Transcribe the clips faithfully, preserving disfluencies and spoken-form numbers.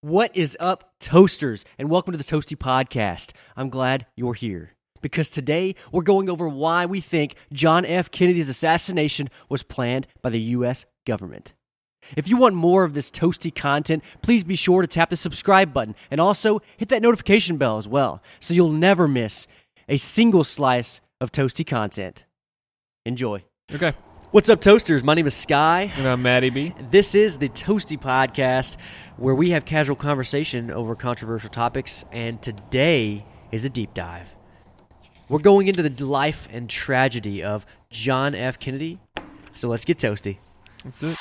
What is up, Toasters, and welcome to the Toasty Podcast. I'm glad you're here because today we're going over why we think John F. Kennedy's assassination was planned by the U S government. If you want more of this toasty content, please be sure to tap the subscribe button and also hit that notification bell as well so you'll never miss a single slice of toasty content. Enjoy. Okay. What's up, Toasters? My name is Sky. And I'm Maddie B. This is the Toasty Podcast, where we have casual conversation over controversial topics, and today is a deep dive. We're going into the life and tragedy of John F. Kennedy, so let's get toasty. Let's do it.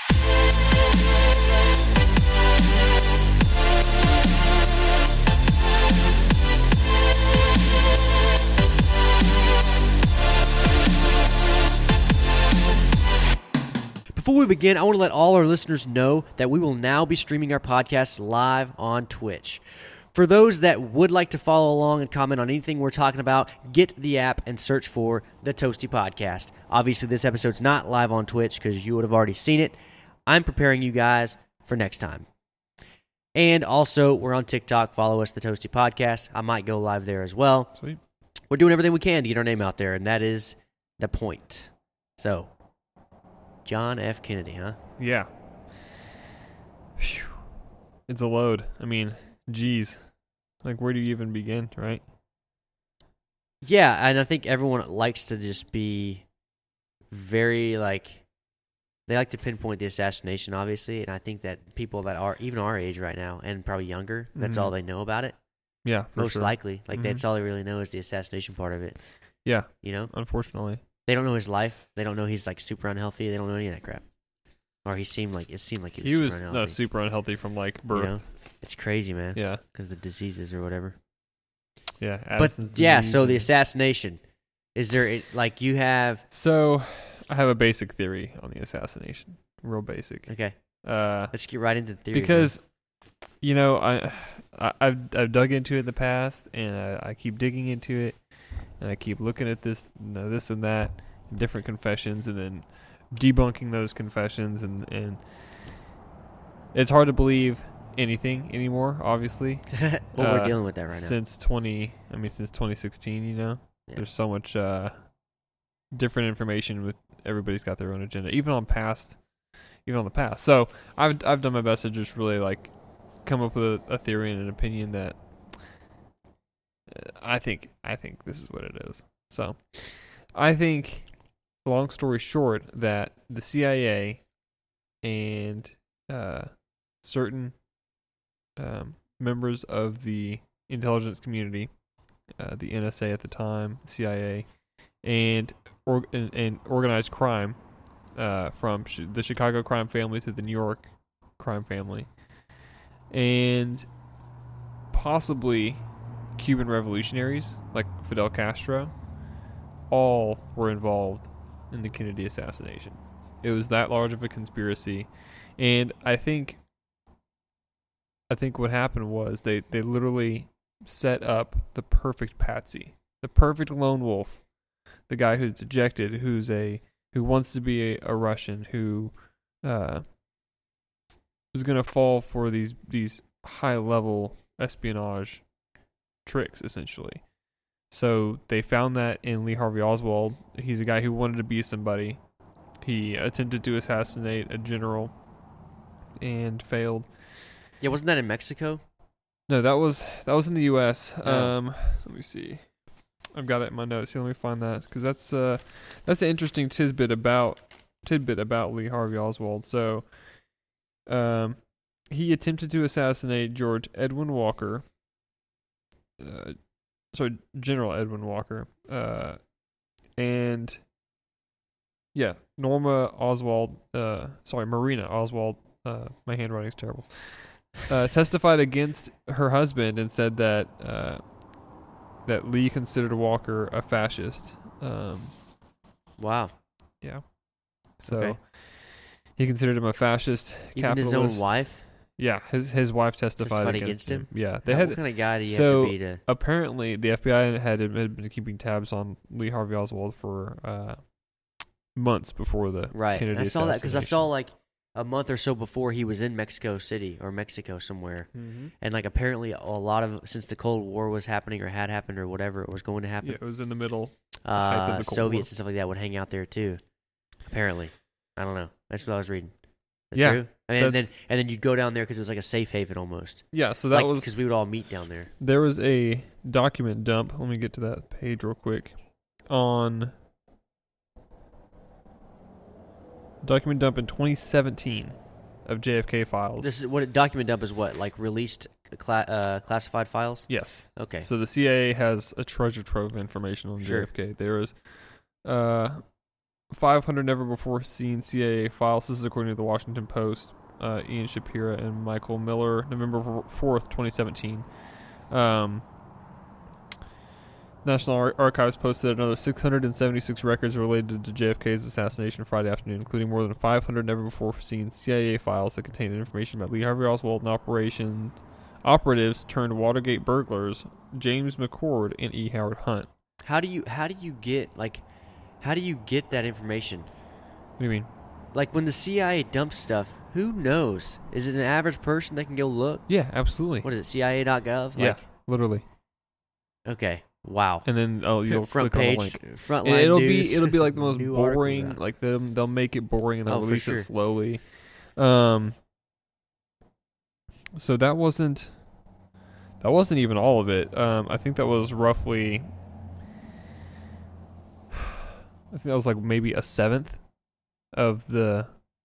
Before we begin, I want to let all our listeners know that we will now be streaming our podcast live on Twitch. For those that would like to follow along and comment on anything we're talking about, get the app and search for the Toasty Podcast. Obviously, this episode's not live on Twitch because you would have already seen it. I'm preparing you guys for next time. And also, we're on TikTok. Follow us, the Toasty Podcast. I might go live there as well. Sweet. We're doing everything we can to get our name out there, and that is the point. So, John F. Kennedy, huh? Yeah. Whew. It's a load. I mean, geez. Like, where do you even begin, right? Yeah, and I think everyone likes to just be very, like, they like to pinpoint the assassination, obviously, and I think that people that are even our age right now, and probably younger, that's Mhm. all they know about it. Yeah, for Most sure. likely. Like, Mhm. that's all they really know is the assassination part of it, Yeah, you know? unfortunately. They don't know his life. They don't know he's, like, super unhealthy. They don't know any of that crap. Or he seemed like, it seemed like he was He super was unhealthy. no, super unhealthy from, like, birth. You know? It's crazy, man. Yeah, Because of the diseases or whatever. yeah. But, Addison's yeah, disease so the and- assassination. Is there, it, like, you have... So, I have a basic theory on the assassination. Real basic. Okay. Uh, Let's get right into the theories. because, you know, I, I, I've, I've dug into it in the past, and I, I keep digging into it, and I keep looking at this, you know, this and that, different confessions, and then debunking those confessions, and, and it's hard to believe anything anymore, obviously. well, uh, we're dealing with that right now. Since twenty, I mean, since twenty sixteen, you know, Yeah. there's so much uh, different information. With everybody's got their own agenda, even on past, even on the past. So I've I've done my best to just really like come up with a, a theory and an opinion that uh, I think I think this is what it is. So I think, long story short, that the C I A and uh, certain um, members of the intelligence community, uh, the N S A at the time, C I A, and or, and, and organized crime, uh, from sh- the Chicago crime family to the New York crime family, and possibly Cuban revolutionaries like Fidel Castro, all were involved in the Kennedy assassination. It was that large of a conspiracy, and I think I think what happened was they, they literally set up the perfect patsy, the perfect lone wolf, the guy who's dejected, who's a who wants to be a, a Russian, who uh, is going to fall for these these high level espionage tricks, essentially. So they found that in Lee Harvey Oswald. He's a guy who wanted to be somebody. He attempted to assassinate a general and failed. Yeah, wasn't that in Mexico? No, that was that was in the U S Oh. Um, let me see. I've got it in my notes here. Let me find that because that's uh that's an interesting tidbit about tidbit about Lee Harvey Oswald. So, um, he attempted to assassinate George Edwin Walker. Uh, sorry, General Edwin Walker. Uh, and yeah, Norma Oswald. Uh, sorry, Marina Oswald. Uh, my handwriting's terrible. Uh, testified against her husband and said that uh, that Lee considered Walker a fascist. Um, Wow. yeah. So Okay. he considered him a fascist, Even his capitalist. own wife? Yeah, his his wife testified, Testified against, against him. him? Yeah, they How- had what kind of guy do you so- have to be to... apparently the F B I had, had been keeping tabs on Lee Harvey Oswald for uh, months before the Right. Kennedy I saw that because I saw, assassination. like, a month or so before he was in Mexico City or Mexico somewhere. Mm-hmm. And like apparently a lot of, since the Cold War was happening or had happened or whatever it was going to happen, Yeah, it was in the middle. The height of uh, the Cold Soviets War. and stuff like that would hang out there too. Apparently. I don't know. That's what I was reading. Is that Yeah, true? I mean, and then, that's- and then you'd go down there because it was like a safe haven almost. Yeah, so that like, was because we would all meet down there. there was a document dump. Let me get to that page real quick. On document dump in twenty seventeen of J F K files. This is what a document dump is. What, like released cla- uh, classified files? Yes. Okay. So the C I A has a treasure trove of information on Sure. J F K. There is uh, five hundred never before seen C I A files. This is according to the Washington Post. Uh, Ian Shapira and Michael Miller, November fourth, twenty seventeen. Um, National Ar- Archives posted another six hundred seventy-six records related to J F K's assassination Friday afternoon, including more than five hundred never before seen C I A files that contain information about Lee Harvey Oswald and operations operatives turned Watergate burglars James McCord and E. Howard Hunt. How do you how do you get like how do you get that information? What do you mean? Like when the C I A dumps stuff, who knows? Is it an average person that can go look? Yeah, absolutely. What is it? C I A dot gov? Yeah, Like, literally. okay. Wow. And then oh, you'll Front click page, on the link. frontline And it'll news. be it'll be like the most New articles boring. out. Like they'll they'll make it boring and they'll Oh, for release sure. it slowly. Um. So that wasn't that wasn't even all of it. Um, I think that was roughly. I think that was like maybe a seventh of the.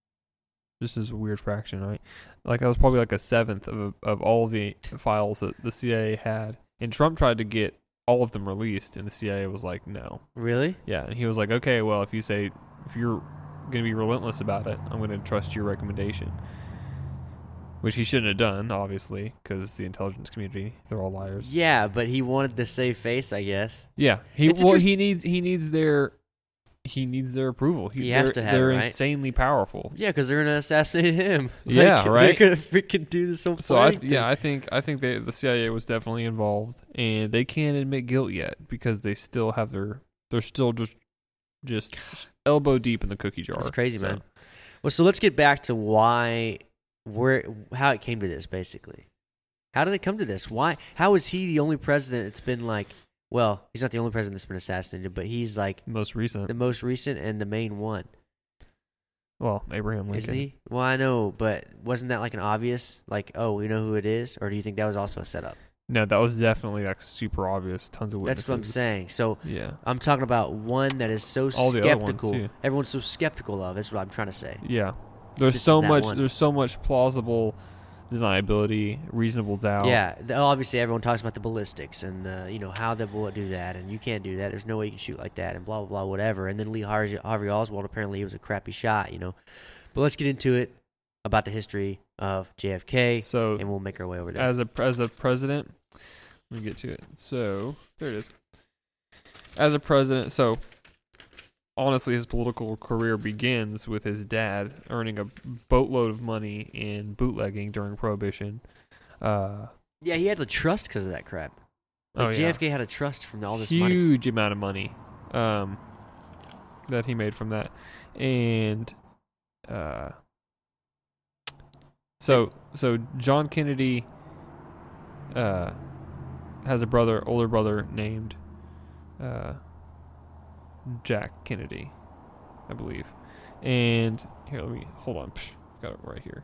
This is a weird fraction, right? Like that was probably like a seventh of of all the files that the C I A had, and Trump tried to get all of them released, and the C I A was like, no. Really? Yeah, and he was like, okay, well, if you say, if you're going to be relentless about it, I'm going to trust your recommendation. Which he shouldn't have done, obviously, because the intelligence community, they're all liars. Yeah, but he wanted to save face, I guess. Yeah, he It's well, interest- he needs he needs their he needs their approval. He has they're- to have They're it, right? insanely powerful. Yeah, because they're gonna assassinate him. Yeah, Like, right. They're gonna freaking do this whole So I, planning yeah, thing. I think I think they, the C I A was definitely involved, and they can't admit guilt yet because they still have their they're still just just elbow deep in the cookie jar. It's crazy, So, man. Well, so let's get back to why, where, how it came to this. Basically, how did it come to this? Why? How is he the only president that's been like? Well, he's not the only president that's been assassinated, but he's like Most recent, the most recent and the main one, well, Abraham Lincoln. isn't he? Well, I know, but wasn't that like an obvious, like, oh, we know who it is, or do you think that was also a setup? No, that was definitely like super obvious. Tons of witnesses. That's what I'm saying. So Yeah, I'm talking about one that is so All the other ones, skeptical. too. Everyone's so skeptical of. That's what I'm trying to say. yeah. There's This so is that much. one. There's so much plausible deniability, reasonable doubt. Yeah, the, obviously everyone talks about the ballistics and the, you know, how the bullet do that, and you can't do that. There's no way you can shoot like that, and blah blah blah, whatever. And then Lee Harvey, Harvey Oswald, apparently he was a crappy shot, you know. But let's get into it about the history of J F K, So and we'll make our way over there. as a as a president, let me get to it. So there it is. As a president, so honestly, his political career begins with his dad earning a boatload of money in bootlegging during Prohibition. Uh, yeah, he had the trust because of that crap. Like oh, J F K yeah. had a trust from all this money. Huge amount of money um, that he made from that, and uh, so so John Kennedy uh, has a brother, older brother named uh, Jack Kennedy, I believe. And here, let me hold on. Psh, I've got it right here.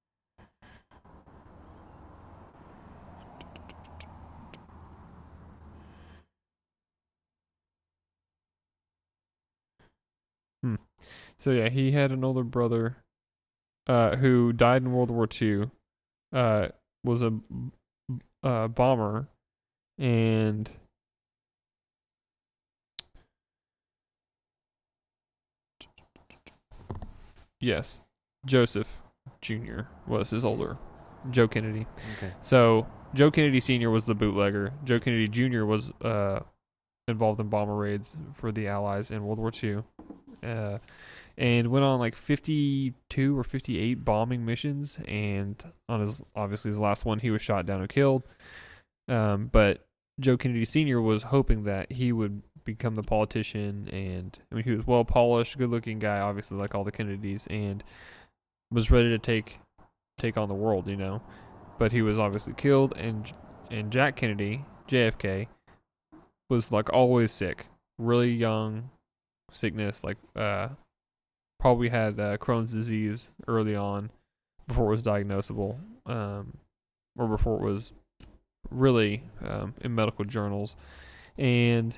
Hmm. So yeah, he had an older brother uh, who died in World War Two. Uh, was a uh, bomber, and yes, Joseph Junior was his older, Joe Kennedy. Okay. So Joe Kennedy Senior was the bootlegger. Joe Kennedy Junior was uh, involved in bomber raids for the Allies in World War Two. Uh, and went on like fifty-two or fifty-eight bombing missions, and on his obviously his last one he was shot down and killed. Um, but Joe Kennedy Senior was hoping that he would become the politician, and I mean he was well polished, good looking guy, obviously like all the Kennedys, and was ready to take take on the world, you know. But he was obviously killed, and and Jack Kennedy, J F K, was like always sick, really young, sickness, like uh, probably had uh, Crohn's disease early on, before it was diagnosable, um, or before it was really um, in medical journals, and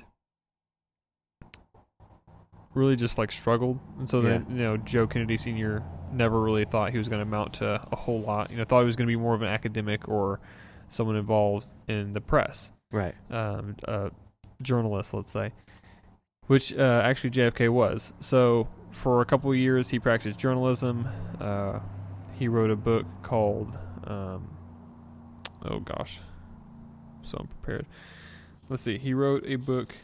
really just like struggled. And so then, Yeah. you know, Joe Kennedy Senior never really thought he was going to amount to a whole lot. You know, thought he was going to be more of an academic or someone involved in the press, Right. um, a journalist, let's say, which uh, actually J F K was. So for a couple of years, he practiced journalism. Uh, he wrote a book called, um, oh gosh, so unprepared. Let's see. He wrote a book.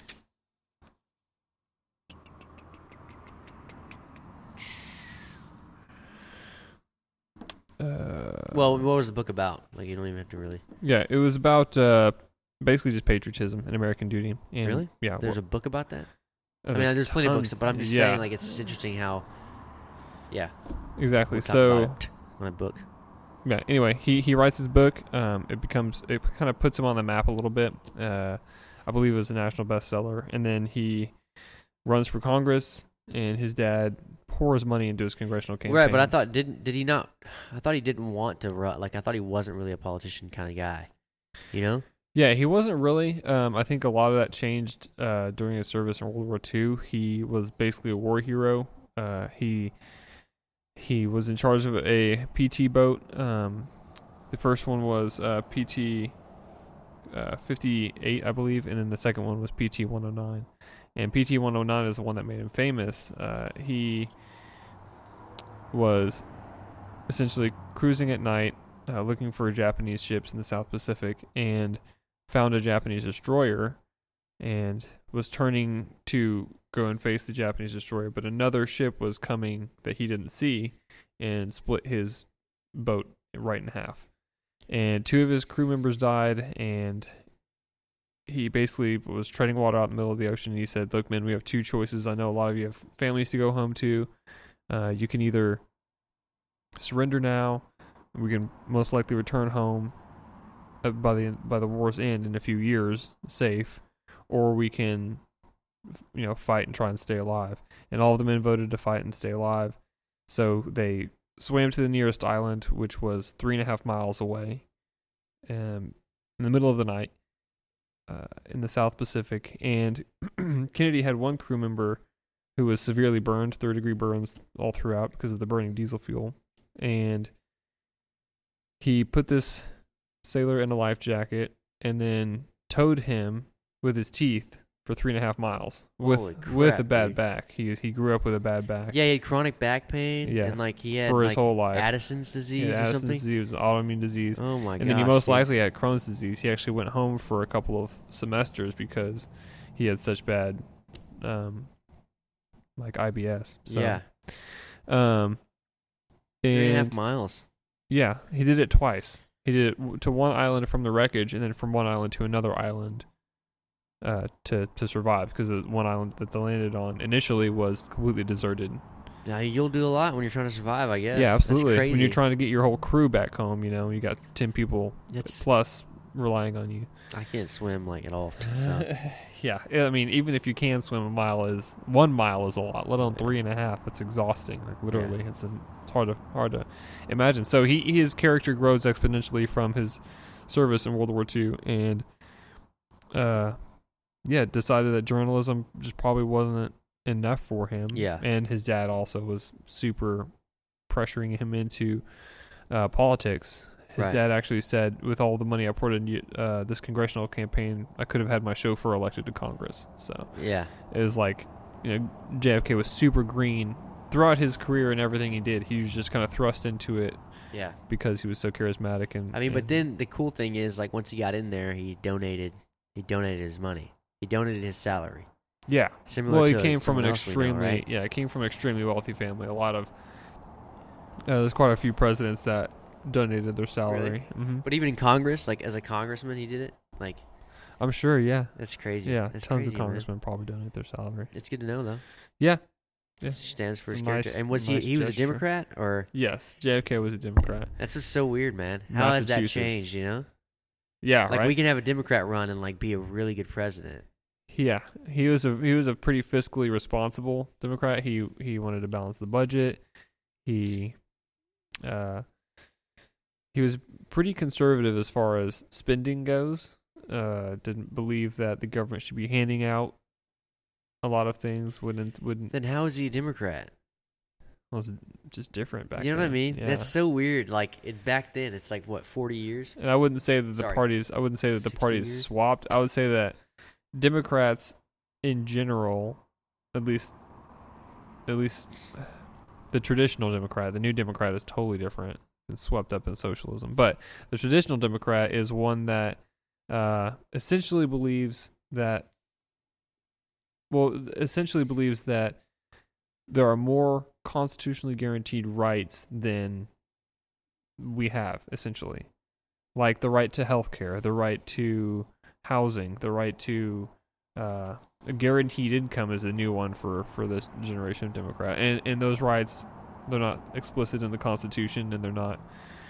Uh, Well, what was the book about? Like, you don't even have to really. yeah, it was about uh, basically just patriotism and American duty. And, Really? Yeah. There's well, a book about that? uh, I mean, there's plenty of books, tons. but I'm just yeah, saying, like, it's just interesting how. Yeah. exactly. we'll talk So about it on a book. yeah. Anyway, he he writes his book. Um, it becomes it kind of puts him on the map a little bit. Uh, I believe it was a national bestseller, and then he runs for Congress, and his dad pours money into his congressional campaign. Right, but I thought didn't did he not? I thought he didn't want to run. Like, I thought he wasn't really a politician kind of guy. You know? Yeah, he wasn't really. Um, I think a lot of that changed uh, during his service in World War Two. He was basically a war hero. Uh, he he was in charge of a P T boat. Um, the first one was uh, P T uh, fifty-eight, I believe, and then the second one was P T one oh nine. And P T one oh nine is the one that made him famous. Uh, he was essentially cruising at night, uh, looking for Japanese ships in the South Pacific, and found a Japanese destroyer, and was turning to go and face the Japanese destroyer, but another ship was coming that he didn't see and split his boat right in half. And two of his crew members died, and he basically was treading water out in the middle of the ocean, and he said, look, men, we have two choices. I know a lot of you have families to go home to. Uh, you can either surrender now, we can most likely return home uh, by the by the war's end in a few years, safe, or we can, you know, fight and try and stay alive. And all of the men voted to fight and stay alive. So they swam to the nearest island, which was three and a half miles away, um, in the middle of the night, uh, in the South Pacific. And Kennedy had one crew member who was severely burned, third degree burns all throughout because of the burning diesel fuel. And he put this sailor in a life jacket and then towed him with his teeth for three and a half miles with Holy crap, with a bad dude. back. He he grew up with a bad back. Yeah, he had chronic back pain. Yeah. And, like, he had, for his like, whole life. Addison's He disease had or Addison's something. disease, autoimmune disease. Oh, my god. And then he most likely had Crohn's disease. He actually went home for a couple of semesters because he had such bad, um, like I B S. So, yeah. Um, and Three and a half miles. yeah, he did it twice. He did it w- to one island from the wreckage, and then from one island to another island, uh, to to survive, because the one island that they landed on initially was completely deserted. Now, you'll do a lot when you're trying to survive, I guess. Yeah, absolutely. That's crazy. When you're trying to get your whole crew back home, you know, you got ten people It's, plus relying on you. I can't swim, like, at all. So. Yeah, I mean, even if you can swim, a mile is one mile is a lot. Let alone three and a half. It's exhausting. Like literally, it's, a, it's hard to hard to imagine. So he his character grows exponentially from his service in World War Two, and uh, yeah, decided that journalism just probably wasn't enough for him. Yeah. And his dad also was super pressuring him into uh, politics. His Right. dad actually said, with all the money I poured into uh, this congressional campaign, I could have had my chauffeur elected to Congress. So Yeah. it was like, you know, J F K was super green throughout his career and everything he did. He was just kind of thrust into it Yeah. because he was so charismatic. And I mean, but and- then the cool thing is, like, once he got in there, he donated. He donated his money. He donated his salary. yeah. Similar Well, he to came from an someone else we know, extremely right? yeah, he came from an extremely wealthy family. A lot of uh, there's quite a few presidents that donated their salary. hmm But even in Congress, like, as a congressman, he did it. Like, I'm sure. Yeah. that's crazy. Yeah. That's Tons crazy, of man. congressmen probably donate their salary. It's good to know, though. Yeah. Yeah. Stands for his It's a character. nice- And was nice he he was gesture. a Democrat or Yes, J F K was a Democrat. that's just so weird, man. How has that Massachusetts. changed, you know? Yeah, Like right. we can have a Democrat run and like be a really good president. Yeah, he was a he was a pretty fiscally responsible Democrat. He he wanted to balance the budget. He uh he was pretty conservative as far as spending goes. Uh, didn't believe that the government should be handing out a lot of things. Wouldn't wouldn't Then how is he a Democrat? was just different back. You know what I then. mean? Yeah. That's so weird. Like it, back then, it's like what forty years. And I wouldn't say that the Sorry. parties. I wouldn't say that the sixty parties years? swapped. I would say that Democrats, in general, at least, at least, the traditional Democrat, the new Democrat is totally different and swept up in socialism. But the traditional Democrat is one that uh, essentially believes that, well, essentially believes that there are more constitutionally guaranteed rights than we have, essentially. Like the right to health care, the right to housing, the right to uh, a guaranteed income is a new one for, for this generation of Democrat. And and those rights, they're not explicit in the Constitution, and they're not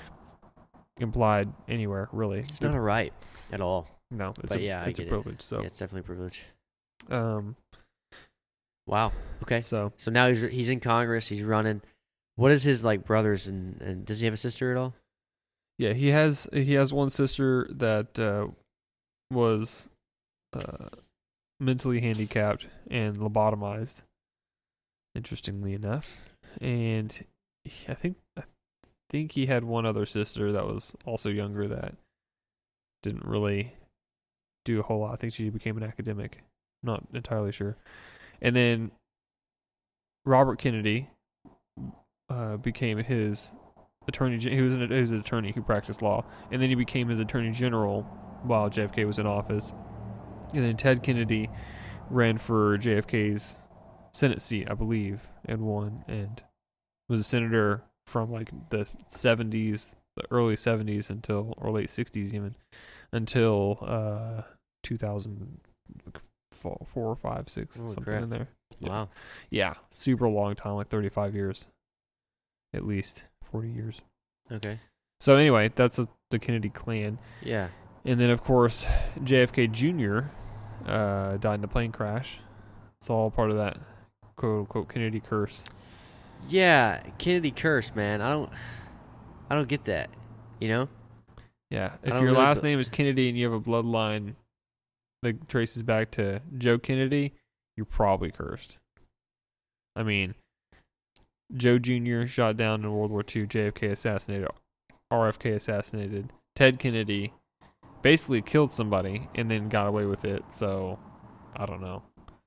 implied anywhere, really. It's not a right at all. No, it's but a, yeah, I it's a get it. privilege. So, Yeah, it's definitely a privilege. um, Wow. Okay. so So now he's he's in Congress. He's running. What is his like brothers and, and does he have a sister at all? yeah, he has he has one sister that uh, was uh, mentally handicapped and lobotomized. Interestingly enough, and he- I think I think he had one other sister that was also younger that didn't really do a whole lot. I think she became an academic. Not entirely sure. And then Robert Kennedy uh, became his attorney. gen- He was an, he was an attorney who practiced law, and then he became his attorney general while J F K was in office. And then Ted Kennedy ran for J F K's Senate seat, I believe, and won, and was a senator from like the seventies, the early seventies until, or late sixties even, until uh, two thousand four, four, five, six, Holy something crap. in there. Yeah. Wow. Yeah, super long time, like thirty-five years, at least forty years. Okay. So anyway, that's a, the Kennedy clan. Yeah. And then, of course, J F K Junior uh, died in a plane crash. It's all part of that quote-unquote Kennedy curse. Yeah. Kennedy curse, man. I don't. I don't get that. You know. Yeah, I if don't your really last be- name is Kennedy and you have a bloodline that traces back to Joe Kennedy, you're probably cursed. I mean, Joe Junior shot down in World War Two, J F K assassinated, R F K assassinated, Ted Kennedy basically killed somebody and then got away with it, so I don't know.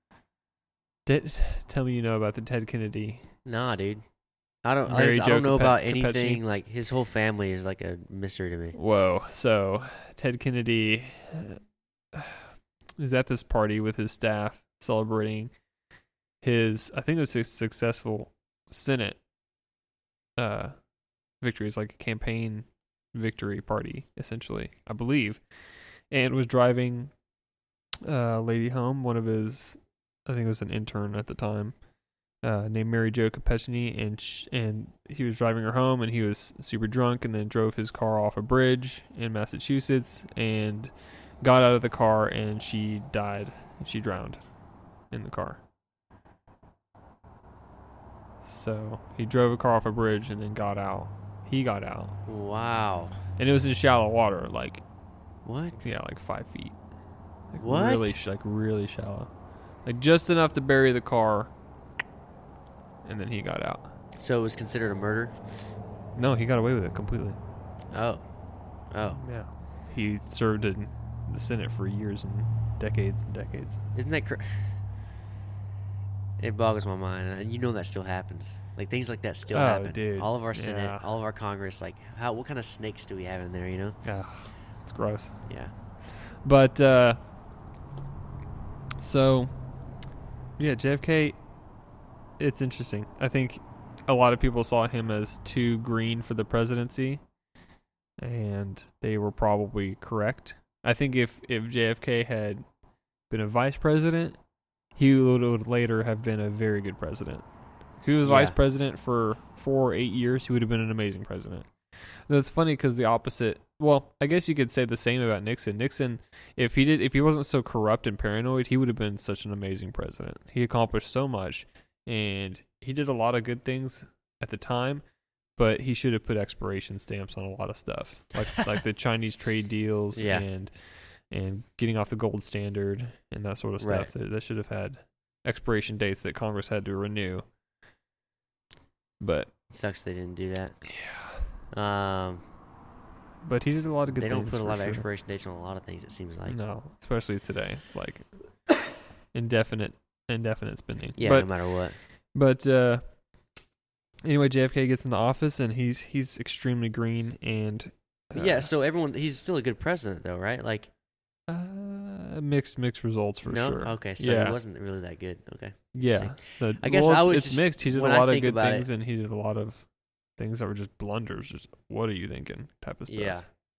Did, tell me you know about the Ted Kennedy. Nah, dude. I don't. I, Mary just- I Jo don't know Cape- about Capecci. anything. Like his whole family is like a mystery to me. Whoa. So Ted Kennedy uh, is at this party with his staff celebrating his, I think it was his successful Senate uh, victory. It's like a campaign victory party, essentially, I believe. And was driving a lady home, one of his, I think it was an intern at the time, uh, named Mary Jo Capecci, and sh- and he was driving her home, and he was super drunk, and then drove his car off a bridge in Massachusetts, and got out of the car, and she died. She drowned in the car. So he drove a car off a bridge and then got out. He got out, Wow. and it was in shallow water, like What? yeah, like five feet. Like What? Really, sh- like really shallow, like just enough to bury the car. And then he got out. So it was considered a murder? No, he got away with it completely. Oh. Oh. Yeah. He served in the Senate for years and decades and decades. Isn't that cra- It boggles my mind, and you know that still happens. Like things like that still Oh, happen. dude. All of our Senate, Yeah. all of our Congress, like how what kind of snakes do we have in there? You know? Yeah. It's gross. Yeah. But, uh, so, yeah, J F K, it's interesting. I think a lot of people saw him as too green for the presidency, and they were probably correct. I think if, if J F K had been a vice president, he would, would later have been a very good president. If he was Yeah. vice president for four or eight years, he would have been an amazing president. That's funny because the opposite. Well, I guess you could say the same about Nixon. Nixon, if he did, if he wasn't so corrupt and paranoid, he would have been such an amazing president. He accomplished so much, and he did a lot of good things at the time. But he should have put expiration stamps on a lot of stuff, like like the Chinese trade deals Yeah. and and getting off the gold standard and that sort of stuff. Right. That, that should have had expiration dates that Congress had to renew. But Sucks they didn't do that. yeah, Um, but he did a lot of good they things. don't put a for lot sure. of expiration dates on a lot of things. It seems like. No, especially today. It's like indefinite indefinite spending. Yeah, but no matter what. but uh, anyway, J F K gets into office and he's he's extremely green and uh, Yeah, so everyone, he's still a good president, though, right? Like, uh, mixed mixed results for no? sure. Okay, so yeah. he wasn't really that good. Okay. Yeah, the, I guess well, I it's- was it's just- mixed. He did a when I lot of think good about things it- and he did a lot of things that were just blunders. Just what are you thinking? Type of stuff. Yeah.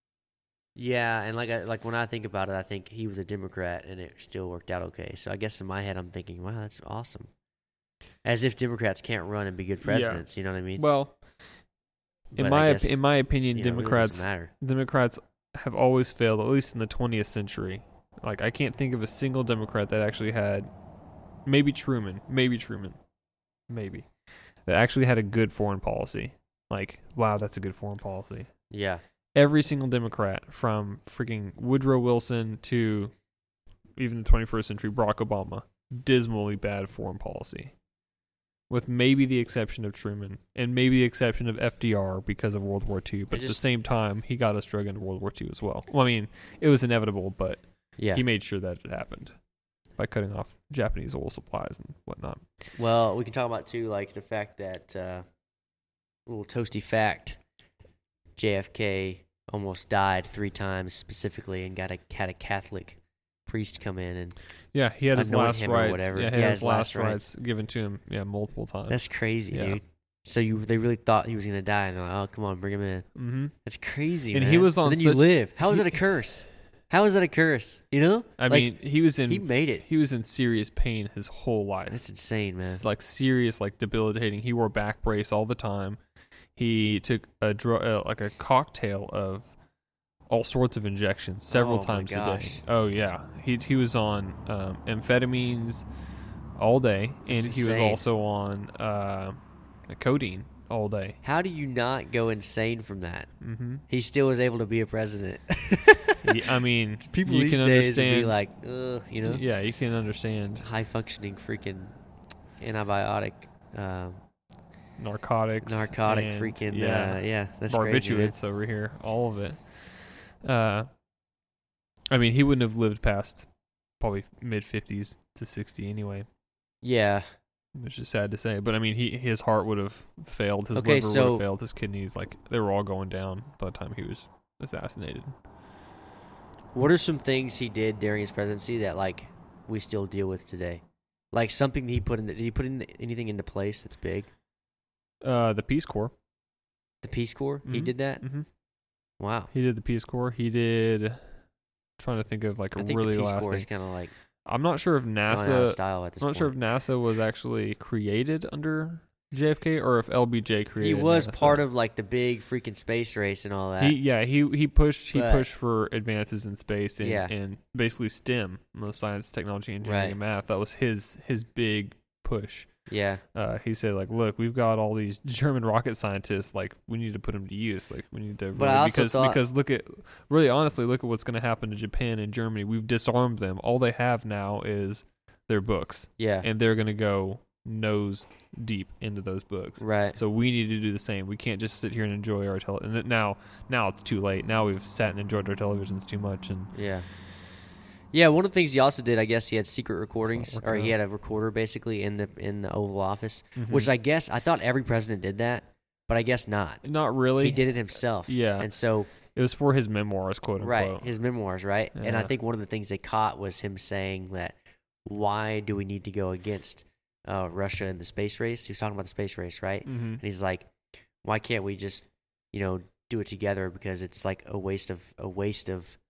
Yeah, and like I, like when I think about it, I think he was a Democrat and it still worked out okay. So I guess in my head, I'm thinking, wow, that's awesome. As if Democrats can't run and be good presidents. You know what I mean? Well, in But my I op- guess, in my opinion, you know, it really Democrats doesn't matter. Democrats have always failed, at least in the twentieth century. Like I can't think of a single Democrat that actually had, maybe Truman, maybe Truman, maybe that actually had a good foreign policy. Like, wow, that's a good foreign policy. Yeah. Every single Democrat, from freaking Woodrow Wilson to even the twenty-first century Barack Obama, dismally bad foreign policy. With maybe the exception of Truman and maybe the exception of F D R because of World War Two. But It at the just- same time, he got us drug into World War Two as well. Well, I mean, it was inevitable, but Yeah. he made sure that it happened by cutting off Japanese oil supplies and whatnot. Well, we can talk about, too, like the fact that, uh, little toasty fact, J F K almost died three times specifically and got a, had a Catholic priest come in. And Yeah, he had his Anoint last him or rights. whatever. Yeah, he Yeah, had his his last last rights given to him. Yeah, multiple times. that's crazy, Yeah. dude. So you they really thought he was going to die, and they're like, oh, come on, bring him in. mm-hmm. That's crazy, And man. he was on And then you such- live. How is he- that a curse? How is that a curse? You know? I Like, mean, he was in he made it. he was in serious pain his whole life. That's insane, man. It's like serious, like debilitating. He wore back brace all the time. He took a dr- uh, like a cocktail of all sorts of injections several Oh, my times a day. gosh. Oh yeah, he he was on um, amphetamines all day, and That's he was insane. also on uh, codeine all day. How do you not go insane from that? Mm-hmm. He still was able to be a president. I mean, People you these can days would understand. be like, ugh, you know, Yeah, you can understand high functioning freaking antibiotic, uh, narcotics, narcotic and, freaking, yeah, uh, yeah, that's crazy. Man. barbiturates over here, all of it. Uh, I mean, he wouldn't have lived past probably mid fifties to sixty anyway, Yeah, which is sad to say. But I mean, he his heart would have failed, his Okay, liver would so- have failed, his kidneys, like they were all going down by the time he was assassinated. what are some things he did during his presidency that like we still deal with today? Like something that he put in. Did he put in anything into place that's big? Uh, the Peace Corps. The Peace Corps. He Mhm. did that. Mm-hmm. Wow. He did the Peace Corps. He did. Trying to think of like a I think really the Peace last Corps thing. is kind of like I'm not sure if going out of NASA. style at this I'm not point. sure if NASA was actually created under J F K or if L B J he created. was NASA. part of like the big freaking space race and all that. He yeah he he pushed he But- pushed for advances in space and, Yeah. and basically STEM, most science, technology, engineering, Right. and math. That was his his big push. yeah. Uh, he said like, look, we've got all these German rocket scientists. Like, we need to put them to use. Like, we need to But really, I also because thought- because look at really honestly look at what's going to happen to Japan and Germany. We've disarmed them. All they have now is their books, Yeah. and they're going to go nose deep into those books. Right. So we need to do the same. We can't just sit here and enjoy our tele. And now, now it's too late. Now we've sat and enjoyed our televisions too much. And Yeah. Yeah, one of the things he also did, I guess, he had secret recordings, working or he out. had a recorder basically in the in the Oval Office, Mhm. which I guess I thought every president did that, but I guess not. not really. He did it himself. Yeah. and so It was for his memoirs, quote unquote. right, his memoirs, right, and I Yeah. think one of the things they caught was him saying that why do we need to go against uh, Russia in the space race? He was talking about the space race, right? hmm And he's like, why can't we just, you know, do it together because it's like a waste of a waste of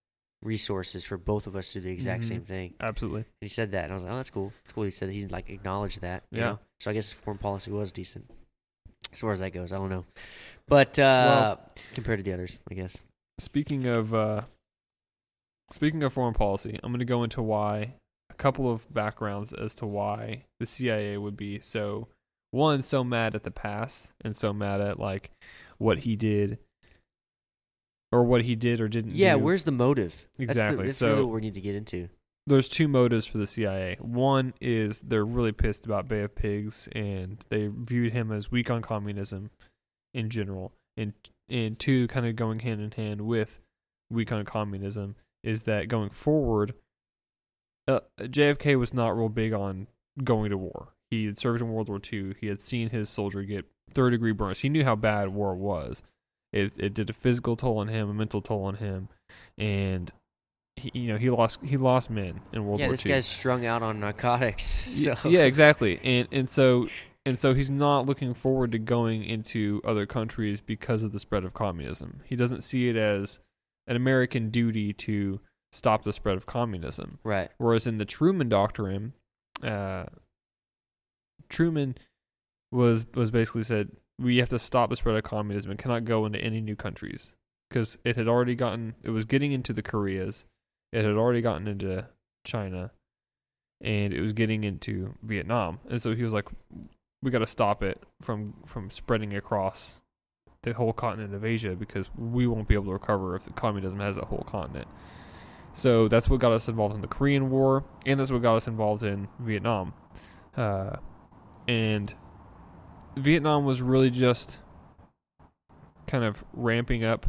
resources for both of us to do the exact Mhm. same thing. Absolutely. And he said that, and I was like, oh, that's cool. It's cool. He said he like acknowledged that. You Yeah. know? So I guess foreign policy was decent as far as that goes. I don't know, but uh, Well- compared to the others, I guess. Speaking of uh, speaking of foreign policy, I'm going to go into why a couple of backgrounds as to why the C I A would be so one so mad at the past and so mad at like what he did or what he did or didn't Yeah, do. where's the motive? Exactly. That's, the, that's So- really what we need to get into. There's two motives for the C I A. One is they're really pissed about Bay of Pigs and they viewed him as weak on communism in general. And and two, kind of going hand in hand with weak on communism, is that going forward, uh, J F K was not real big on going to war. He had served in World War Two. He had seen his soldier get third degree burns. He knew how bad war was. It it did a physical toll on him, a mental toll on him, and he, you know, he lost he lost men in World Yeah, War this Two. guy's strung out on narcotics. So. Y- Yeah, exactly. And and so and so he's not looking forward to going into other countries because of the spread of communism. He doesn't see it as an American duty to stop the spread of communism. Right. Whereas in the Truman Doctrine, uh, Truman was was basically said, we have to stop the spread of communism and cannot go into any new countries because it had already gotten, it was getting into the Koreas, it had already gotten into China, and it was getting into Vietnam. And so he was like, we got to stop it from from spreading across the whole continent of Asia because we won't be able to recover if the communism has a whole continent. So that's what got us involved in the Korean War, and that's what got us involved in Vietnam. Uh, and Vietnam was really just kind of ramping up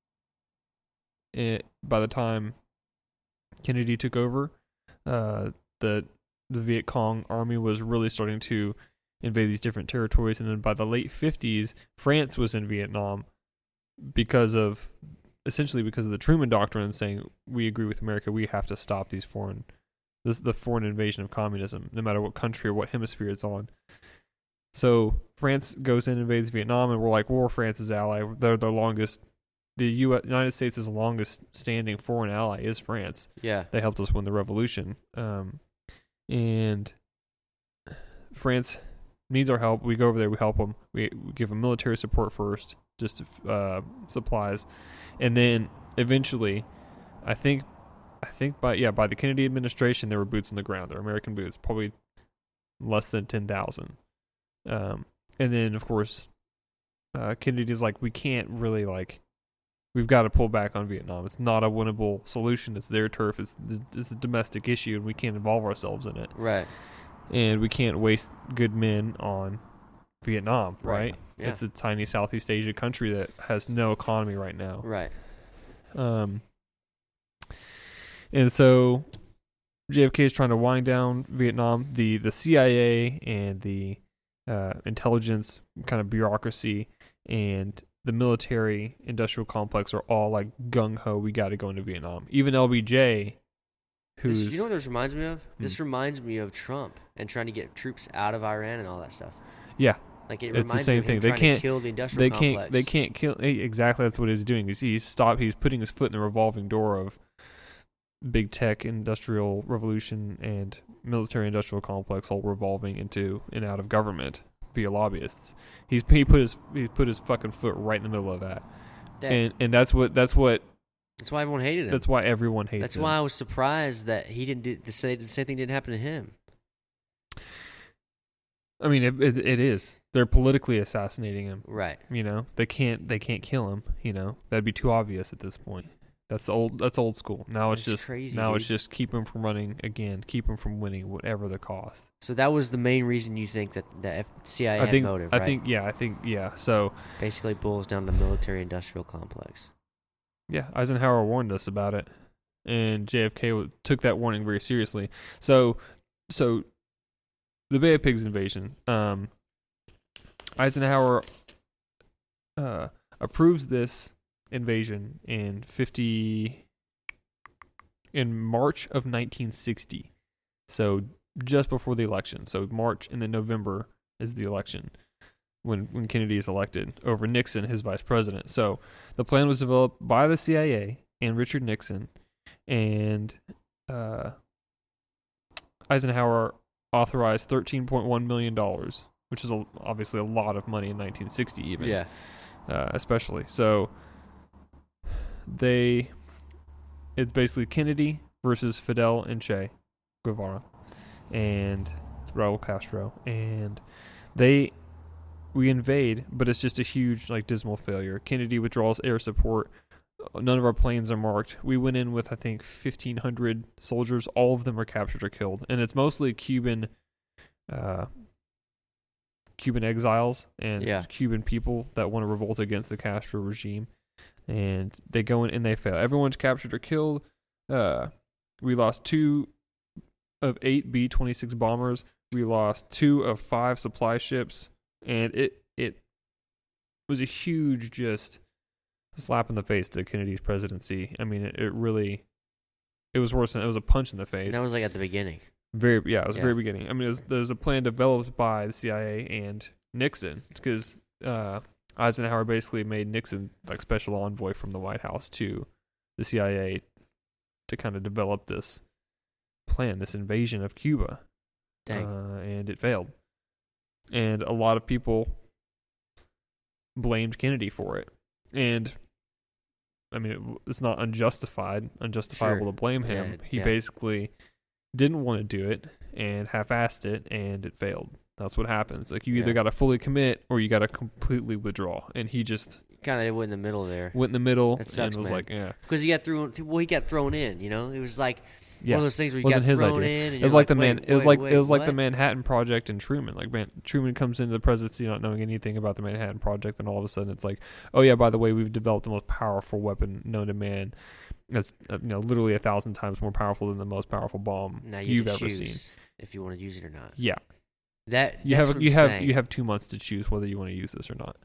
it by the time Kennedy took over. Uh, the the Viet Cong army was really starting to invade these different territories, and then by the late fifties, France was in Vietnam because of essentially because of the Truman Doctrine, saying we agree with America, we have to stop these foreign this the foreign invasion of communism, no matter what country or what hemisphere it's on. So France goes in and invades Vietnam, and we're like, we're France's ally. They're the longest. The U S, United States' longest standing foreign ally is France. Yeah. They helped us win the revolution. Um, and France needs our help. We go over there, we help them. We, we give them military support first, just uh, supplies, and then eventually, I think, I think by yeah by the Kennedy administration, there were boots on the ground. There were American boots, probably less than ten thousand. Um, and then of course, uh, Kennedy's like, we can't really like. We've got to pull back on Vietnam. It's not a winnable solution. It's their turf. It's it's a domestic issue, and we can't involve ourselves in it. Right. And we can't waste good men on Vietnam, right? Right. Yeah. It's a tiny Southeast Asia country that has no economy right now. Right. Um, and so J F K is trying to wind down Vietnam. The the C I A and the uh, intelligence kind of bureaucracy and the military industrial complex are all like gung ho. We got to go into Vietnam. Even L B J, who's This, you know what this reminds me of? Hmm. This reminds me of Trump and trying to get troops out of Iran and all that stuff. yeah, Like it It's the reminds same me of him thing. They trying can't- to kill the industrial they complex. can't they can't kill eh, exactly. That's what he's doing. He's he's stop. He's putting his foot in the revolving door of big tech, industrial revolution, and military industrial complex, all revolving into and out of government via lobbyists. He's he put his he put his fucking foot right in the middle of that, That- and and that's what that's what That's why everyone hated him. that's why everyone hates That's him. why I was surprised that he didn't do the same, the same thing didn't happen to him. I mean, it, it it is. They're politically assassinating him. Right. You know, they can't they can't kill him. You know, that'd be too obvious at this point. That's old. That's old school. Now it's That's just crazy, now it's dude. just keep him from running again. Keep him from winning, whatever the cost. So that was the main reason you think that the F- C I A I had think. motive, I right? think. Yeah. I think. Yeah. So Basically boils down to the military-industrial complex. yeah, Eisenhower warned us about it, and J F K w- took that warning very seriously. So so the Bay of Pigs invasion. Um, Eisenhower uh, approves this invasion in fifty in March of nineteen sixty. So just before the election. So March and then November is the election when when Kennedy is elected over Nixon, his vice president. So the plan was developed by the C I A and Richard Nixon, and uh, Eisenhower authorized thirteen point one million dollars, which is a, obviously a lot of money in nineteen sixty even. Yeah. Uh, especially. So they, it's basically Kennedy versus Fidel and Che Guevara and Raul Castro. And they, we invade, but it's just a huge, like, dismal failure. Kennedy withdraws air support. None of our planes are marked. We went in with, I think, fifteen hundred soldiers. All of them are captured or killed. And it's mostly Cuban uh, Cuban exiles and Yeah. Cuban people that want to revolt against the Castro regime. And they go in and they fail. Everyone's captured or killed. Uh, we lost two of eight B twenty-six bombers. We lost two of five supply ships. And it it was a huge just... slap in the face to Kennedy's presidency. I mean, it, it really, it was worse than, it was a punch in the face. That was like at the beginning. Very, yeah, it was Yeah. the very beginning. I mean, it was, there was a plan developed by the C I A and Nixon, because uh, Eisenhower basically made Nixon like special envoy from the White House to the C I A to kind of develop this plan, this invasion of Cuba. Dang. Uh, and it failed. And a lot of people blamed Kennedy for it. And I mean, it, it's not unjustified, unjustifiable Sure. to blame him. Yeah, he yeah. basically didn't want to do it and half-assed it, and it failed. That's what happens. Like, you either Yeah. got to fully commit or you got to completely withdraw. And he just Kind of went in the middle there. went in the middle That sucks, and was man. like, yeah. Because he got thrown. Well, he got thrown in. You know, it was like Yeah. one of those things where you Wasn't got his thrown idea. in. And It was you're like the wait, man. It was wait, like wait, it was like the what? Manhattan Project and Truman. Like, man, Truman comes into the presidency not knowing anything about the Manhattan Project, and all of a sudden it's like, oh yeah, by the way, we've developed the most powerful weapon known to man. That's uh, you know literally a thousand times more powerful than the most powerful bomb Now you you've have to ever choose seen. if you want to use it or not. Yeah, That you that's have what you I'm have saying. you have two months to choose whether you want to use this or not.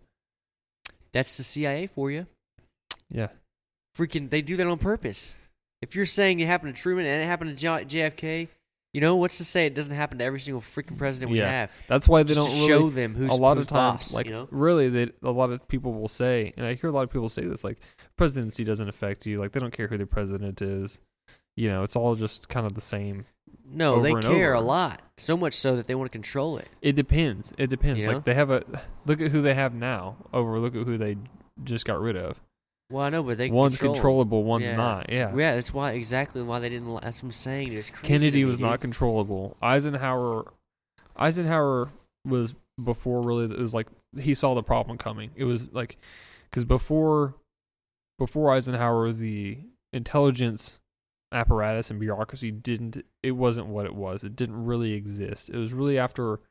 That's the C I A for you. Yeah, Freaking, they do that on purpose. If you're saying it happened to Truman and it happened to J- JFK, you know what's to say it doesn't happen to every single freaking president we Yeah. have? that's why they Just don't to really. show them who's a lot who's of times, boss, like you know? really, they a lot of people will say, and I hear a lot of people say this, like, presidency doesn't affect you. Like, they don't care who the president is. You know, it's all just kind of the same. No, over they and care a over. lot. So much so that they want to control it. It depends. It depends. You know? Like, they have a look at who they have now over look at who they just got rid of. Well, I know, but they can One's control it. controllable, one's Yeah. not. Yeah. Yeah, that's why exactly why they didn't. li- That's what I'm saying. It's crazy. Kennedy to me, was not dude. controllable. Eisenhower, Eisenhower was before really. It was like he saw the problem coming. It was like because before, before Eisenhower, the intelligence apparatus and bureaucracy didn't. It wasn't what it was. It didn't really exist. It was really after.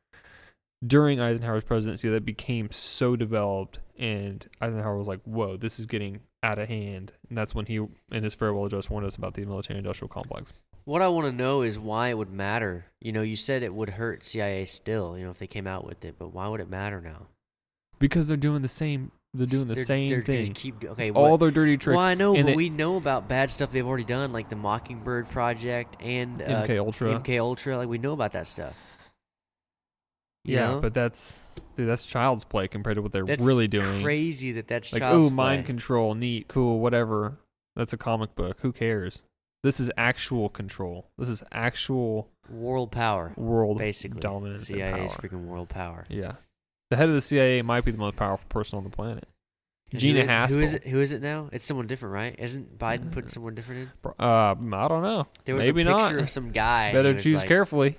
During Eisenhower's presidency, that became so developed, and Eisenhower was like, "Whoa, this is getting out of hand." And that's when he, in his farewell address, warned us about the military-industrial complex. What I want to know is why it would matter. You know, you said it would hurt C I A still. You know, if they came out with it, but why would it matter now? Because they're doing the same. They're doing the They're- same they're thing. Just keep, okay, It's what, all their dirty tricks. Well, I know, and but they- we know about bad stuff they've already done, like the Mockingbird Project and uh, M K Ultra. M K Ultra. Like we know about that stuff. You yeah, know? but that's dude, that's child's play compared to what they're That's really doing. Crazy that that's Like, child's ooh, mind play. control, neat, cool, whatever. That's a comic book. Who cares? This is actual control. This is actual world power, world basically. dominance C I A's and power. freaking world power. Yeah, the head of the C I A might be the most powerful person on the planet. And Gina who, Haspel. Who is it? Who is it now? It's someone different, right? Isn't Biden putting someone different in? Uh, I don't know. There was Maybe a picture not. of some guy. and Better he was choose like, carefully.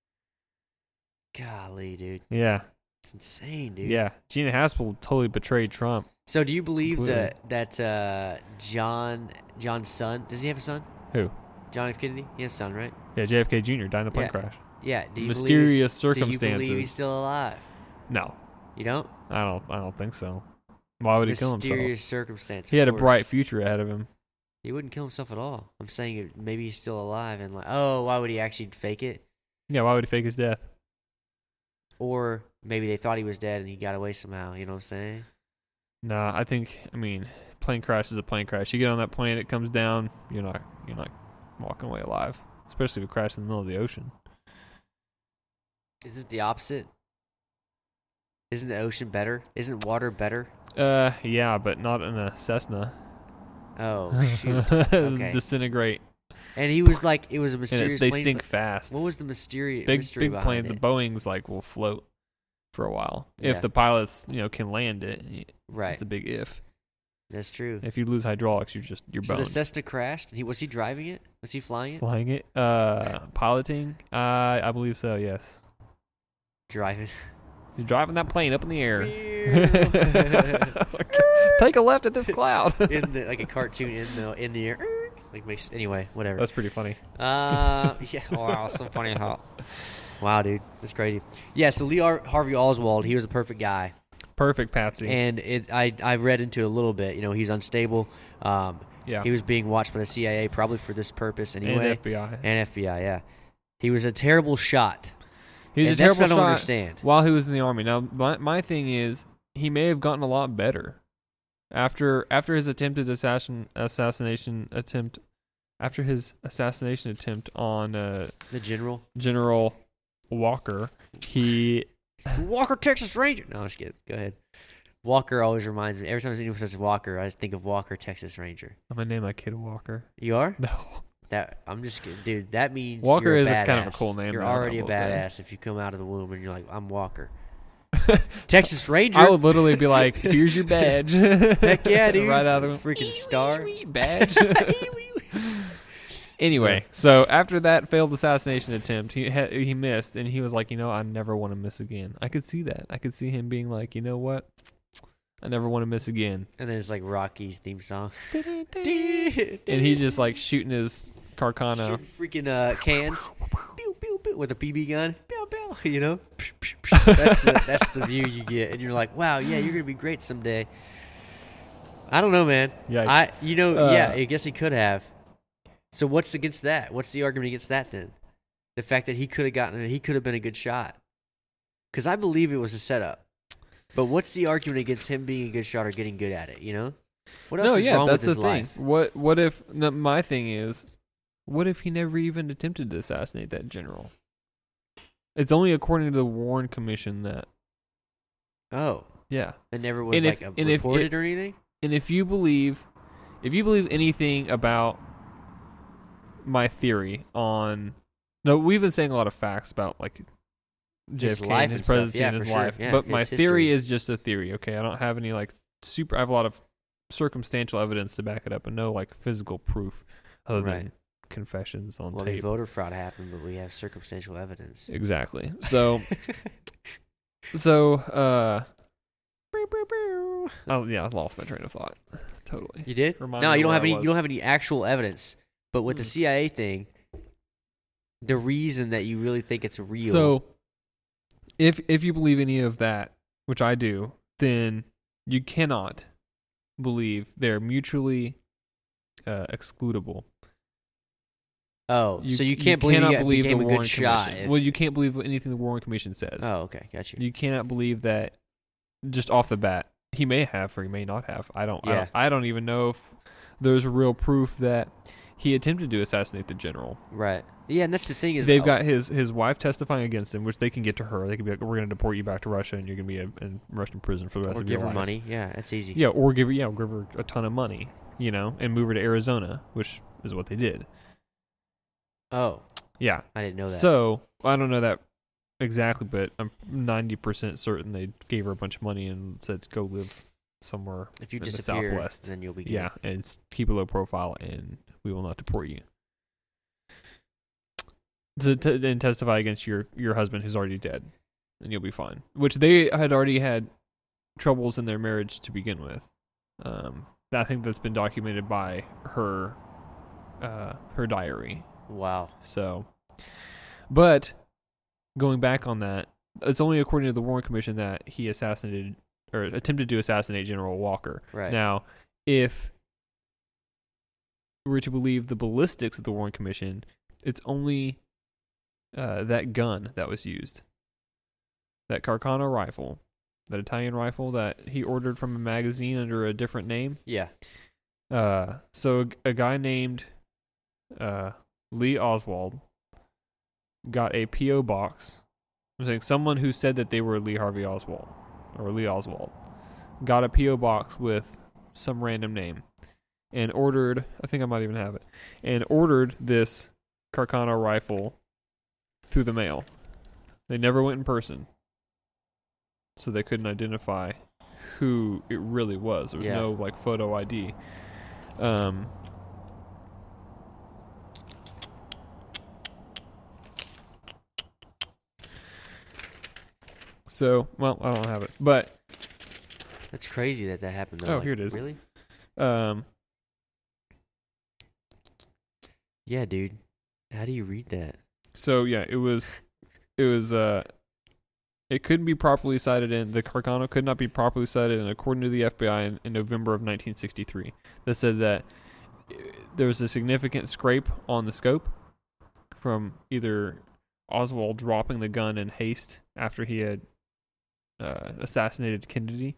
Golly, dude, Yeah, it's insane, dude. yeah. Gina Haspel totally betrayed Trump. So, do you believe Completely. that that uh, John John's son? Does he have a son? Who? John F. Kennedy. He has a son, right? Yeah, J F K Junior died in a plane Yeah. crash. Yeah. Do you Mysterious believe he's- circumstances. Do you believe he's still alive? No, You don't. I don't. I don't think so. Why would he kill himself? Mysterious circumstance. He of had a course. bright future ahead of him. He wouldn't kill himself at all. I'm saying it, maybe he's still alive and like, oh, why would he actually fake it? Yeah, why would he fake his death? Or maybe they thought he was dead and he got away somehow. You know what I'm saying? Nah, I think. I mean, plane crash is a plane crash. You get on that plane, it comes down. You're not. You're not walking away alive. Especially if it crashes in the middle of the ocean. Isn't it the opposite? Isn't the ocean better? Isn't water better? Uh, yeah, but not in a Cessna. Oh shoot. Okay. Disintegrate And he was like, it was a And mysterious it's, they plane. sink but fast. What was the mysterious Big mystery big behind planes, it? the Boeing's like will float for a while if Yeah. the pilots you know can land it. Right. It's a big if. That's true. If you lose hydraulics, you're just you're So boned. the Cessna crashed. He was he driving it? Was he flying it? Flying it, uh, piloting. Uh, I believe so. Yes. Driving. You're driving that plane up in the air. Phew. Take a left at this cloud. in the like a cartoon in the in the air. Like makes anyway, whatever. That's pretty funny. Uh, yeah. Wow, so funny how. Wow, dude, that's crazy. Yeah, so Lee Har- Harvey Oswald, he was a perfect guy, Perfect, Patsy. and it I I read into it a little bit. You know, he's unstable. Um, yeah. he was being watched by the C I A probably for this purpose anyway. and F B I. And F B I, yeah. He was a terrible shot. He was and a that's terrible what I don't shot understand. while he was in the army. Now, my my thing is, he may have gotten a lot better after after his attempted assassin assassination attempt. After his assassination attempt on uh, The general General Walker, he Walker, Texas Ranger. No, I'm just kidding. Go ahead. Walker always reminds me. Every time anyone says Walker, I just think of Walker, Texas Ranger. I'm gonna name my kid Walker. You are? No, That I'm just kidding. Dude, that means Walker you're a is a badass. kind of a cool name, You're though, I already a will say. badass if you come out of the womb and you're like, I'm Walker. Texas Ranger. I would literally be like, "Here's your badge." Heck yeah, dude. right out of the freaking star. badge. Anyway, so after that failed assassination attempt, he ha- he missed, and he was like, you know, I never want to miss again. I could see that. I could see him being like, you know what? I never want to miss again. And then it's like Rocky's theme song. And he's just like shooting his Carcano. Shooting freaking uh, cans. Pew, pew, pew, with a B B gun. Pew, pew, you know? That's the, that's the view you get. And you're like, wow, yeah, you're going to be great someday. I don't know, man. Yikes. I, you know, Uh, yeah, I guess he could have. So what's against that? What's the argument against that then? The fact that he could have gotten, he could have been a good shot. Because I believe it was a setup. But what's the argument against him being a good shot or getting good at it? You know, what else No, is yeah, wrong that's with the his thing. life? What what if no, my thing is, what if he never even attempted to assassinate that general? It's only according to the Warren Commission that Oh, yeah. it never was And like if- a, and if reported it- or anything. And if you believe, if you believe anything about my theory on, no, we've been saying a lot of facts about like J His F K life and his and stuff. presidency Yeah, and for his sure. life, Yeah, but my his theory history. is just a theory. Okay, I don't have any like super. I have a lot of circumstantial evidence to back it up, and no like physical proof other Right. than confessions on Well, the tape. voter fraud happened, but we have circumstantial evidence. Exactly. So, so, uh, oh yeah, I lost my train of thought. Totally. You did? Remind No, me you don't where have I any. was. You don't have any actual evidence. But with the Mm. C I A thing, the reason that you really think it's real. So, if if you believe any of that, which I do, then you cannot believe they're mutually uh, excludable. oh, You, so you can't believe cannot he got- believe became the a Warren good shot. Commission. if- Well, you can't believe anything the Warren Commission says. oh, okay, got you. You cannot believe that just off the bat. He may have or he may not have. I don't. I Yeah. don't, I don't even know if there's real proof that he attempted to assassinate the general. Right. Yeah, and that's the thing is They've oh, got his, his wife testifying against him, which they can get to her. They can be like, "We're going to deport you back to Russia, and you're going to be a, in Russian prison for the rest or of give your her life." money. Yeah, that's easy. Yeah, or give her yeah, give her a ton of money, you know, and move her to Arizona, which is what they did. Oh, Yeah. I didn't know that. So I don't know that exactly, but I'm ninety percent certain they gave her a bunch of money and said go live somewhere if you in the disappear, Southwest. then you'll be good. Yeah, and s- keep a low profile, and we will not deport you. To, to and testify against your, your husband who's already dead, and you'll be fine. Which they had already had troubles in their marriage to begin with. Um, I think that's been documented by her, uh, her diary. Wow. So, but going back on that, it's only according to the Warren Commission that he assassinated or attempted to assassinate General Walker. Right. Now, if we're to believe the ballistics of the Warren Commission, it's only uh, that gun that was used. That Carcano rifle, that Italian rifle that he ordered from a magazine under a different name. Yeah. Uh, so a, a guy named uh, Lee Oswald got a P O box. I'm saying someone who said that they were Lee Harvey Oswald or Lee Oswald got a P O box with some random name, and ordered, I think I might even have it, and ordered this Carcano rifle through the mail. They never went in person, so they couldn't identify who it really was. There was Yeah. no like photo I D. Um, so, well, I don't have it, but That's crazy that that happened. Though. Oh, Like, here it is. Really? um, Yeah, dude. How do you read that? so yeah, it was, it was, uh, it couldn't be properly cited in the Carcano could not be properly cited, and according to the F B I in, in November of nineteen sixty-three, that said that uh, there was a significant scrape on the scope from either Oswald dropping the gun in haste after he had uh, assassinated Kennedy,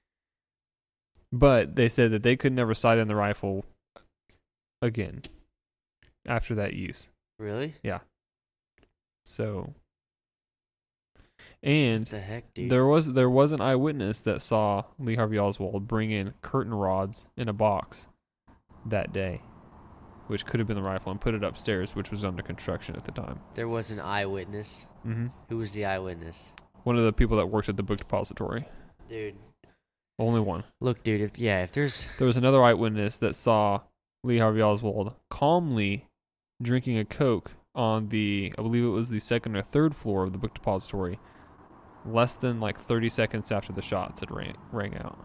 but they said that they could never sight in the rifle again after that use. Really? So, and What the heck, dude? there was there was an eyewitness that saw Lee Harvey Oswald bring in curtain rods in a box that day, which could have been the rifle, and put it upstairs, which was under construction at the time. There was an eyewitness. Mm-hmm. Who was the eyewitness? One of the people that worked at the book depository. Dude. Only one. Look, dude. If yeah, if there's There was another eyewitness that saw Lee Harvey Oswald calmly drinking a Coke on the, I believe it was the second or third floor of the book depository, less than like thirty seconds after the shots had rang, rang out.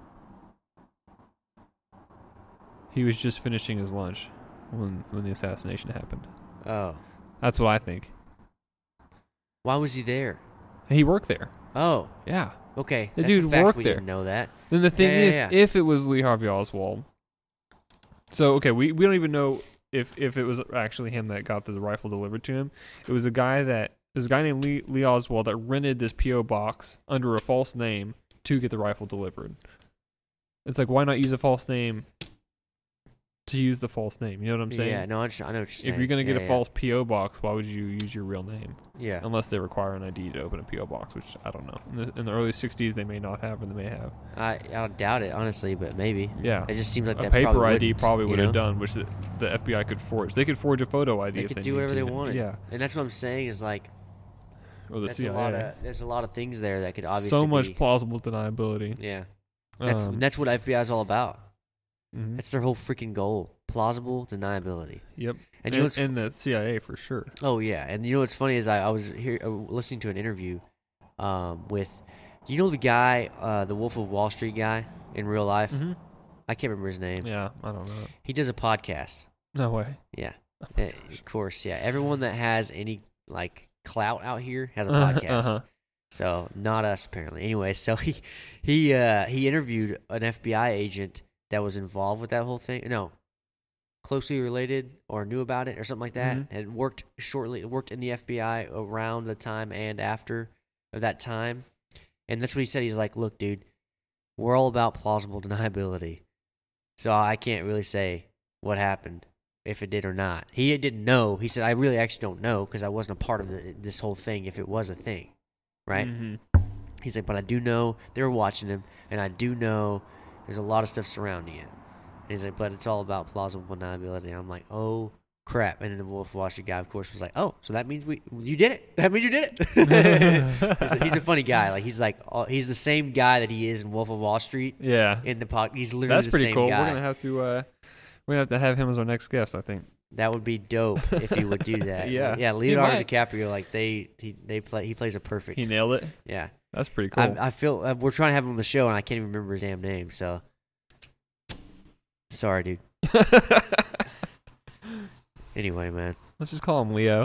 He was just finishing his lunch when when the assassination happened. oh, That's what I think. why was he there? He worked there. Oh, Yeah. okay. The That's dude a fact worked we there. Didn't know that. Then the thing Yeah, yeah, is, yeah. if it was Lee Harvey Oswald, so okay, we, we don't even know if, if it was actually him that got the rifle delivered to him. It was a guy that there's a guy named Lee, Lee Oswald that rented this P O box under a false name to get the rifle delivered. It's like, why not use a false name to use the false name? You know what I'm saying? Yeah, no, I, just, I know what you're saying. If you're gonna get Yeah, a yeah. false P O box, why would you use your real name? yeah, Unless they require an I D to open a P O box, which I don't know. In the, in the early sixties, they may not have, or they may have. I I doubt it honestly, but maybe. Yeah. It just seems like A that paper probably I D wouldn't, probably you would have know? done, which the, the F B I could forge. They could forge a photo I D They if could they do need whatever to. they wanted. Yeah, And that's what I'm saying is like or the that's C I A. a lot of there's a lot of things there that could obviously So much be, plausible deniability. yeah. That's Um, that's what F B I is all about. mhm. That's their whole freaking goal: plausible deniability. Yep. And you know what's and, and the C I A for sure. Oh yeah, and you know what's funny is I, I was here uh, listening to an interview um, with, you know, the guy, uh, the Wolf of Wall Street guy in real life. Mm-hmm. I can't remember his name. Yeah, I don't know. He does a podcast. No way. Yeah, Oh my Uh, gosh. of course. Yeah, everyone that has any like clout out here has a Uh-huh, podcast. uh-huh. So not us apparently. Anyway, so he he uh, he interviewed an F B I agent that was involved with that whole thing. No. Closely related or knew about it or something like that, Mhm. and worked shortly worked in the F B I around the time and after of that time, and that's what he said. He's like, "Look, dude, we're all about plausible deniability, so I can't really say what happened if it did or not." He didn't know. He said, "I really actually don't know because I wasn't a part of the, this whole thing. If it was a thing, right?" Mhm. He's like, "But I do know they were watching him, and I do know there's a lot of stuff surrounding it." And he's like, "But it's all about plausible deniability." And I'm like, "Oh crap!" And then the Wolf of Wall Street guy, of course, was like, "Oh, so that means we you did it? That means you did it." he's, a, he's a funny guy. Like he's like all, he's the same guy that he is in Wolf of Wall Street Yeah. in the pod. He's literally That's the pretty same cool. guy. We're gonna have to. Uh, we're gonna have to have him as our next guest. I think. That would be dope if he would do that. Yeah. yeah. He Leonardo might. DiCaprio, like they he they play he plays a perfect. He nailed it. yeah. That's pretty cool. I, I feel uh, we're trying to have him on the show, and I can't even remember his damn name. So sorry, dude. Anyway, man. Let's just call him Leo.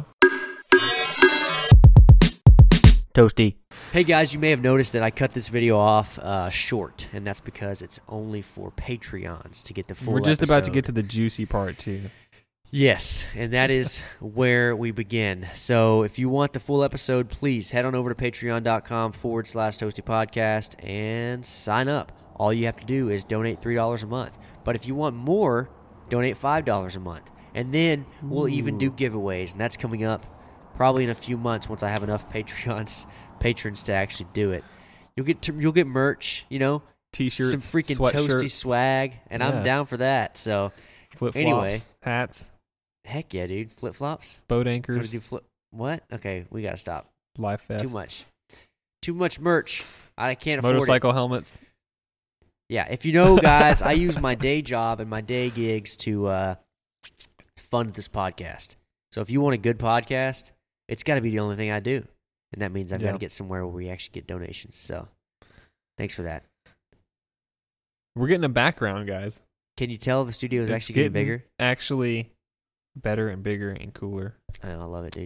Toasty. Hey guys, you may have noticed that I cut this video off uh, short, and that's because it's only for Patreons to get the full We're just about to episode. get to the juicy part too. Yes, and that is where we begin. So if you want the full episode, please head on over to patreon.com forward slash Toasty Podcast and sign up. All you have to do is donate three dollars a month. But if you want more, donate five dollars a month. And then we'll even do giveaways, and that's coming up probably in a few months once I have enough Patreons patrons to actually do it. You'll get you'll get merch, you know, T-shirts, some freaking sweatshirts. toasty swag, and Yeah. I'm down for that. So Flip flops, Anyway. hats, Heck yeah, dude. Flip flops. boat Do anchors, flip? What? Okay, we gotta stop. life vests, Too much. Too much merch. I can't afford motorcycle it. helmets. Yeah, if you know, guys, I use my day job and my day gigs to uh, fund this podcast. So if you want a good podcast, it's got to be the only thing I do. And that means I've Yeah. got to get somewhere where we actually get donations. So thanks for that. We're getting a background, guys. Can you tell the studio is It's actually getting getting bigger? Actually, better and bigger and cooler. I know, I love it, dude.